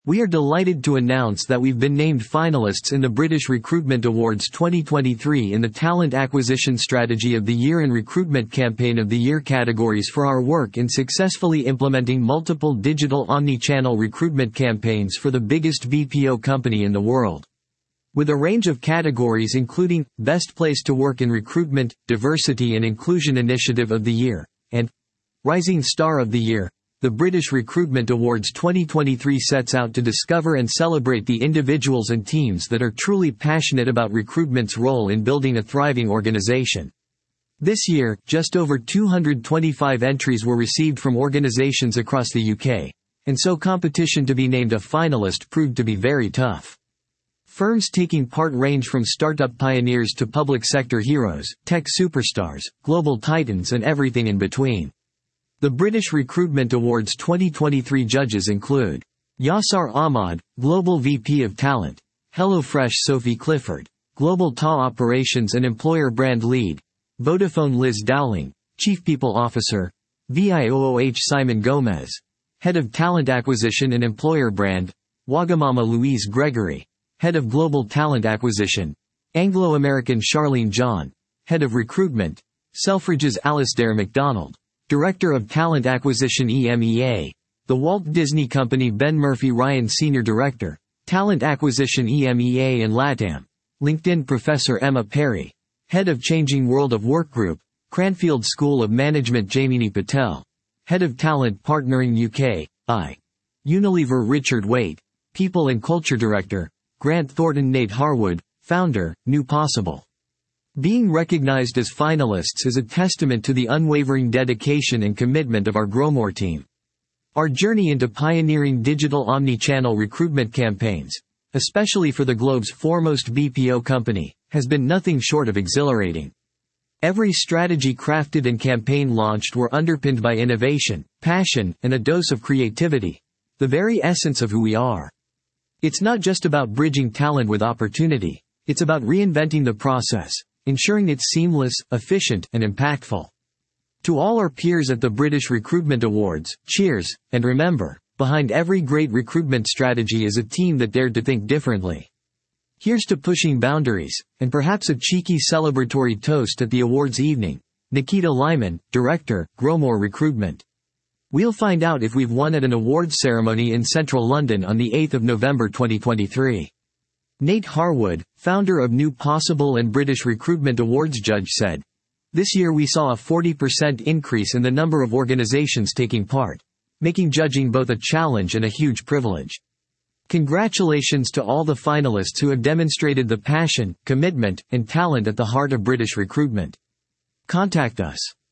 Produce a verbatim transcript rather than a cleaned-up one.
We are delighted to announce that we've been named finalists in the British Recruitment Awards twenty twenty-three in the Talent Acquisition Strategy of the Year and Recruitment Campaign of the Year categories for our work in successfully implementing multiple digital omni-channel recruitment campaigns for the biggest B P O company in the world. With a range of categories including Best Place to Work in Recruitment, Diversity and Inclusion Initiative of the Year, and Rising Star of the Year, the British Recruitment Awards twenty twenty-three sets out to discover and celebrate the individuals and teams that are truly passionate about recruitment's role in building a thriving organization. This year, just over two hundred twenty-five entries were received from organizations across the U K, and so competition to be named a finalist proved to be very tough. Firms taking part range from startup pioneers to public sector heroes, tech superstars, global titans and everything in between. The British Recruitment Awards twenty twenty-three judges include Yasser Ahmad, Global V P of Talent; HelloFresh Sophie Clifford, Global T A Operations and Employer Brand Lead; Vodafone Liz Dowling, Chief People Officer; V I O O H Simon Gomez, Head of Talent Acquisition and Employer Brand; Wagamama Louise Gregory, Head of Global Talent Acquisition; Anglo-American Charlene John, Head of Recruitment; Selfridges Alasdair MacDonald, Director of Talent Acquisition E M E A; The Walt Disney Company Ben Murphy Ryan Senior Director, Talent Acquisition E M E A and LATAM; LinkedIn Professor Emma Perry, Head of Changing World of Work Group, Cranfield School of Management Jamini Patel, Head of Talent Partnering U K, I. Unilever Richard Waite, People and Culture Director, Grant Thornton Nate Harwood, Founder, New Possible. Being recognized as finalists is a testament to the unwavering dedication and commitment of our GrowMore team. Our journey into pioneering digital omni-channel recruitment campaigns, especially for the globe's foremost B P O company, has been nothing short of exhilarating. Every strategy crafted and campaign launched were underpinned by innovation, passion, and a dose of creativity, the very essence of who we are. It's not just about bridging talent with opportunity, it's about reinventing the process, ensuring it's seamless, efficient, and impactful. To all our peers at the British Recruitment Awards, cheers, and remember, behind every great recruitment strategy is a team that dared to think differently. Here's to pushing boundaries, and perhaps a cheeky celebratory toast at the awards evening. Nikita Lyman, Director, GrowMore Recruitment. We'll find out if we've won at an awards ceremony in central London on the eighth of November twenty twenty-three. Nate Harwood, founder of New Possible and British Recruitment Awards judge said, "This year we saw a forty percent increase in the number of organizations taking part, making judging both a challenge and a huge privilege. Congratulations to all the finalists who have demonstrated the passion, commitment, and talent at the heart of British recruitment. Contact us.